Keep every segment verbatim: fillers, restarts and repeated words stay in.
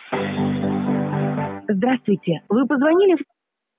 Здравствуйте. Вы позвонили в...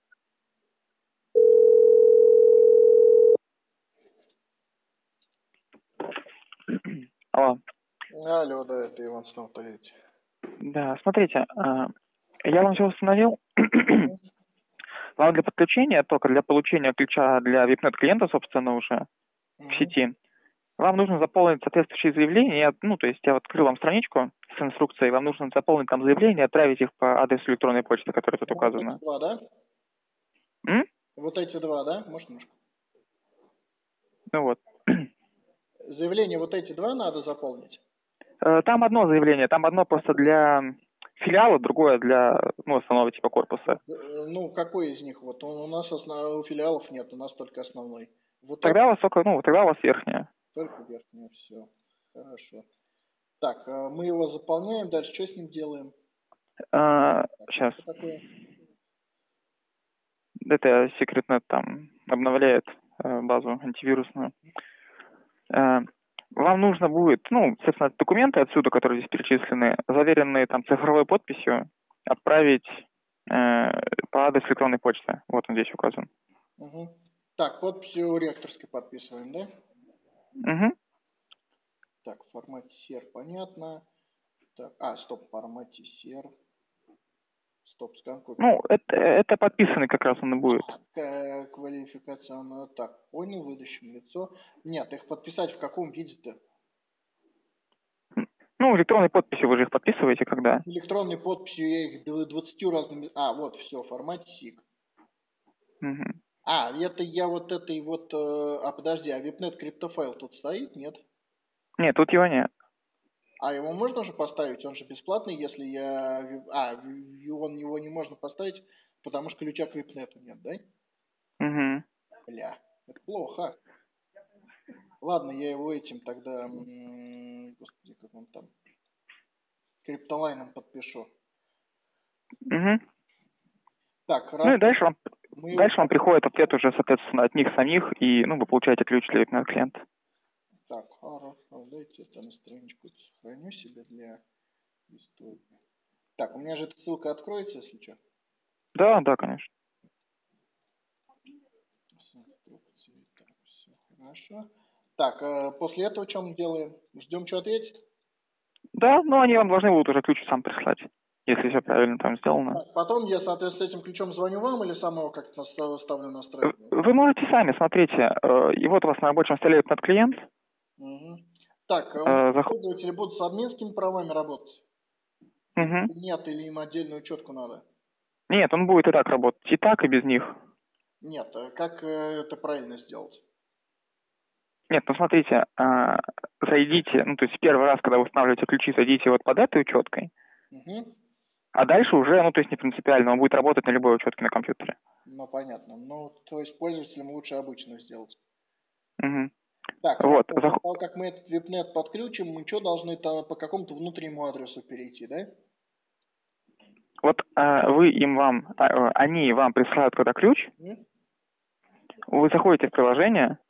Алло. Алло, да, это Иван снова поедете. Да, смотрите, а, я вам все установил. Угу. Вам для подключения, только для получения ключа для ви ай пи-нет клиента, собственно, уже Угу. в сети, вам нужно заполнить соответствующие заявления. Я, ну, то есть я вот открыл вам страничку с инструкцией, вам нужно заполнить там заявление и отправить их по адресу электронной почты, которая тут Ну, вот указана. эти два, да? М? Вот эти два, да? Может, немножко? Ну вот. Заявление вот эти два надо заполнить? Э, Там одно заявление, там одно просто для филиала, другое для, ну, основного типа корпуса. Э, Ну, какой из них? Вот у нас основ... у филиалов нет, у нас только основной. Вот Тогда у это вас только, ну, тогда у вас верхняя. только верхняя, все. Хорошо. Так, э, мы его заполняем, дальше что с ним делаем? А, Так, сейчас. что такое? Это секретнет там обновляет э, базу антивирусную. Э, вам нужно будет, ну, соответственно, документы отсюда, которые здесь перечислены, заверенные там цифровой подписью, отправить э, по адресу электронной почты. Вот он здесь указан. Угу. Так, подписью ректорской подписываем, да? Угу. Так, в формате сер, понятно. Так, а, стоп, в формате сер. Стоп, скан копия. Ну, это, это подписанный как раз он и будет. К- Квалификационную. Так, понял, выдачем лицо. Нет, их подписать в каком виде-то? Ну, электронной подписью вы же их подписываете, когда? Электронной подписью я их двадцатью разными... А, вот, все, в формате сик. Угу. А, это я вот этой вот... э, А, подожди, а ви ай пи нет криптофайл тут стоит, нет? Нет, тут его нет. А его можно же поставить? Он же бесплатный, если я... ви- А, ви- он его не можно поставить, потому что ключа к ви ай пи нет нет, да? Угу. Бля, это плохо. Ладно, я его этим тогда... м, Господи, как он там... Криптолайном подпишу. Угу. Так, Ну раз и дальше вам, мы его... дальше вам приходит ответ уже, соответственно, от них самих, и, ну, вы получаете ключ для ви ай пи-нет клиента. Так, хорошо, дайте я там страничку сохраню себе для истории. Так, у меня же эта ссылка откроется, если что. Да, да, конечно. Инструкции, так, все хорошо. Так, э, после этого что мы делаем? Ждем, что ответит? Да, но они вам должны будут уже ключ сам прислать, если все правильно там сделано. Так, потом я, соответственно, с этим ключом звоню вам или сам его как-то наста- ставлю настраивать? Вы можете сами, смотрите, э, и вот у вас на рабочем столе этот клиент. Угу. Так, а у Э, зах- пользователи будут с админскими правами работать? Мгм. Нет, или им отдельную учетку надо? Нет, он будет и так работать, и так, и без них. Нет, а как э, это правильно сделать? Нет, ну смотрите, а, зайдите, ну то есть первый раз, когда вы устанавливаете ключи, зайдите вот под этой учеткой, Угу. а дальше уже, ну то есть не принципиально, он будет работать на любой учетке на компьютере. Ну, понятно. Ну, то есть пользователям лучше обычно сделать. Мгм. Так, Вот, хорошо. После зах- того, как мы этот ви ай пи нет подключим, мы что, должны там по какому-то внутреннему адресу перейти, да? вот а, вы им вам, а, э, они вам присылают когда ключ, М? вы заходите в приложение,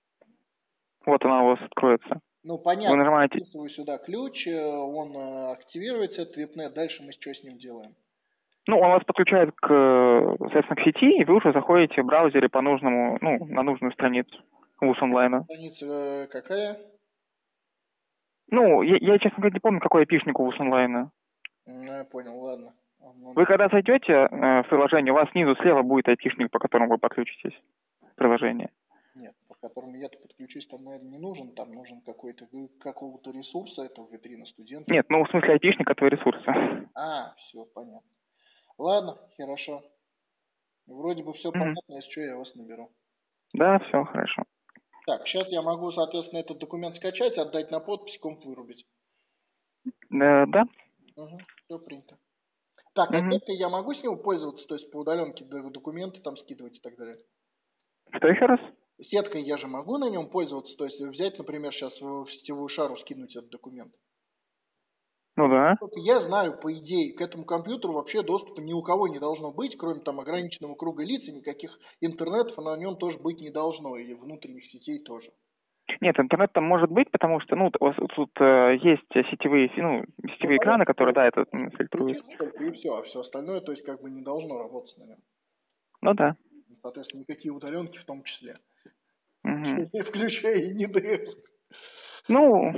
вот оно у вас откроется, Ну, вы понятно. нажимаете. Вписываю сюда ключ, э, он э, активируется, этот ви ай пи нет. Дальше мы что с ним делаем? Ну, он вас подключает к, э, соответственно, к сети, и вы уже заходите в браузере по нужному, ну, на нужную страницу вуз онлайна. Страница э, какая? Ну, я, я, честно говоря, не помню, какой айпишник у вуз онлайна. М, Ну, я понял, ладно. А, ну, Вы когда зайдете э, в приложение, у вас снизу слева будет айпишник, по которому вы подключитесь в приложение. Нет, по которому я-то подключусь, там, наверное, не нужен. Там нужен какой-то э, какого-то ресурса, это витрина студента. Нет, ну, в смысле айпишник это ресурсы. А, все, понятно. Ладно, хорошо. Вроде бы все Мгм. понятно, если что, я вас наберу. Да, все, хорошо. Так, сейчас я могу, соответственно, этот документ скачать, отдать на подпись, комп вырубить. Э, да? Угу, все принято. Так, а Мгм. сеткой я могу с него пользоваться, то есть по удаленке д- документы там скидывать и так далее? Что еще раз? Сеткой я же могу на нем пользоваться, то есть взять, например, сейчас в в сетевую шару скинуть этот документ? Ну да. Только я знаю, по идее, к этому компьютеру вообще доступа ни у кого не должно быть, кроме там ограниченного круга лиц, и никаких интернетов на нем тоже быть не должно, и внутренних сетей тоже. Нет, интернет там может быть, потому что, ну, у вас тут э, есть сетевые, ну, сетевые экраны, которые, да, это м, фильтруют. Включить только и все, а все остальное, то есть, как бы не должно работать на нем. Ну да. Соответственно, никакие удаленки в том числе. Мгм. Включая и не ДС. Ну,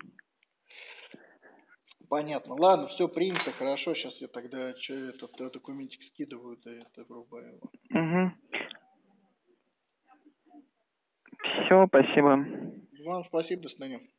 Понятно. Ладно, все принято, хорошо. Сейчас я тогда чё, этот э, документик скидываю, да это врубаю его. угу. Все, спасибо. Вам спасибо, до свидания.